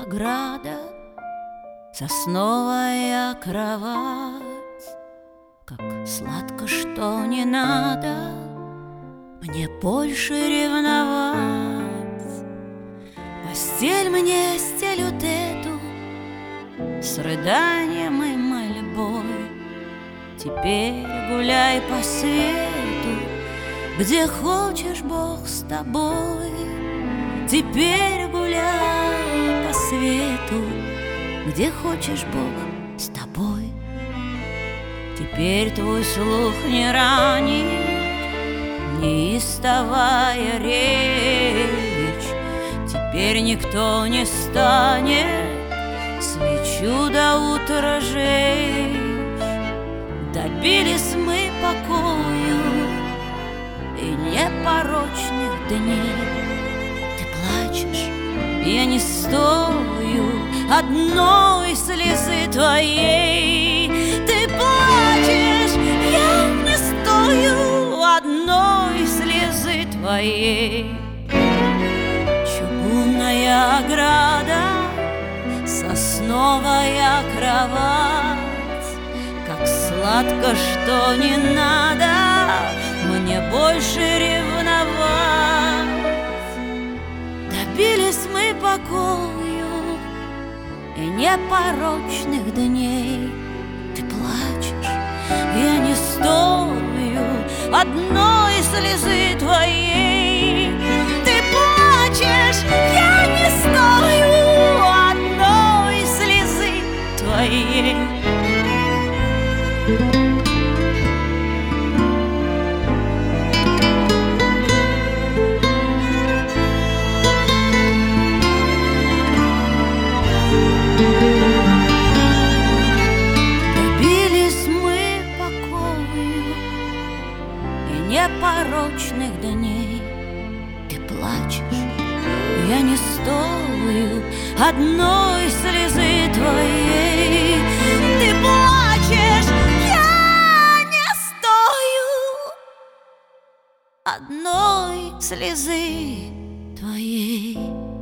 ограда, сосновая кровать. Как сладко, что не надо мне больше ревновать. Постель мне стелют эту с рыданием и мольбой. Теперь гуляй по свету, где хочешь, Бог с тобой. Теперь гуляй по свету, где хочешь, Бог с тобой. Теперь твой слух не ранит неистовая речь. Теперь никто не станет свечу до утра жечь. Добились мы покою и непорочных дней. Ты плачешь, я не стою одной слезы твоей. Ты плачешь, я не стою одной слезы твоей. Чугунная ограда, сосновая кровать. Как сладко, что не надо мне больше ревновать. Добились мы покою и непорочных дней. Ты плачешь, я не стою одной слезы твоей. Ты плачешь, я не стою одной слезы твоей. Добились мы покою и непорочных дней. Ты плачешь, я не стою одной слезы твоей. Ты плачешь, я не стою одной слезы твоей.